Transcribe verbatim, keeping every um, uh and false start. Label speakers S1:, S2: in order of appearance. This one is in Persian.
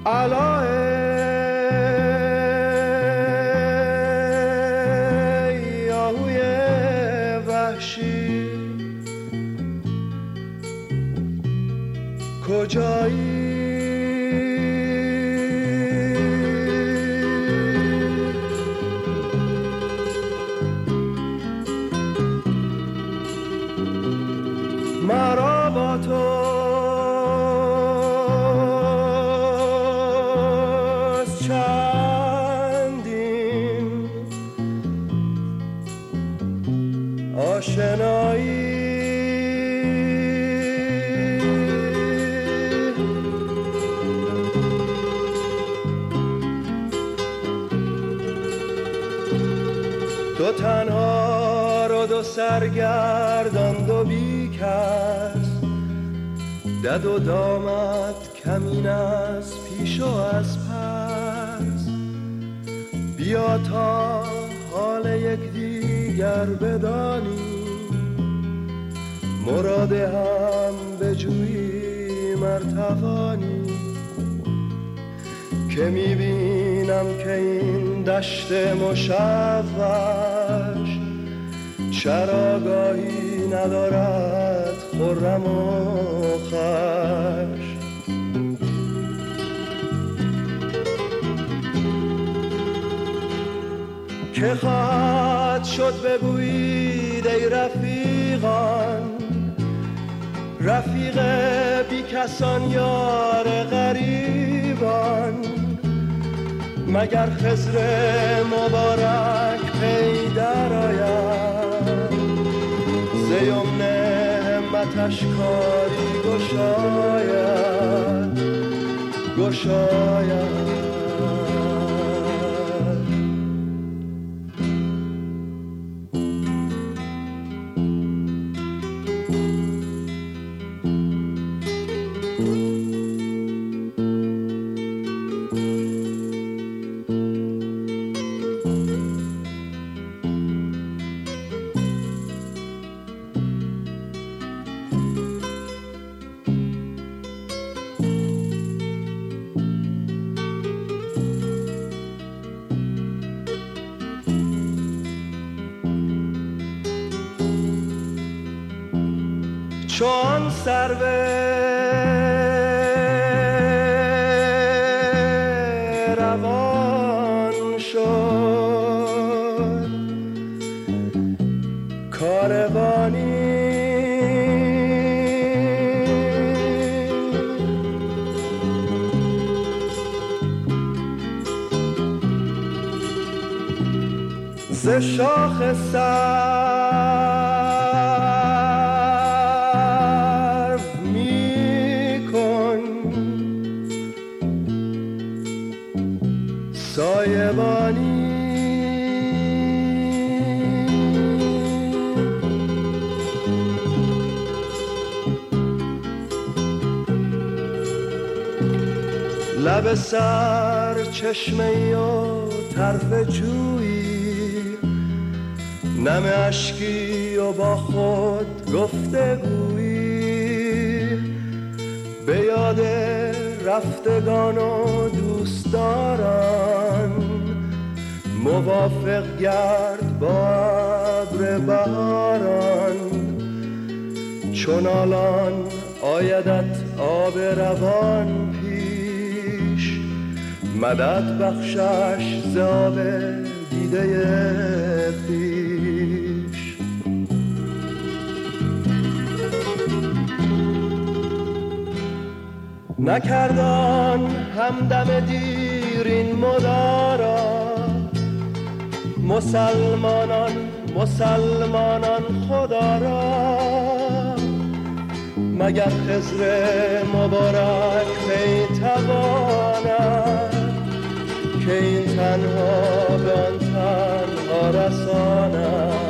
S1: علای آهوی وحشی کجایی؟ مرا با توست چندین آشنایی، دو تنها رو دو سرگردان دو بی کس، دد و دامت کمین از پیش و از پس، بیا تا حال یک دیگر بدانی، مراد هم بجویی مرتوانی، که میبینم که این دشت مشوش چراگاهی ندارد خرم و خوش. که خواهد شد بگویید ای رفیقان، رفیق بی کسان یار غریبان، مگر خضر مبارک پی در آید، ز یمن همتش کاری گشاید گشاید. چون سرو روان شد کاروانی، ز شاخ سر سایبانی، لب سر چشمه و طرف جویی، نم اشکی و با خود گفتگویی، به یاد رفتگان و دوستداران، موافق گرد با ابر بهاران، چون الان آیدت آب روان پیش، مدد بخشش ز آب دیده خویش. نکردان همدم دیر این مدارا، مسلمانان مسلمانان خدا را، مگر خضر مبارک پی تواند، که این تنها به آن تنها رساند.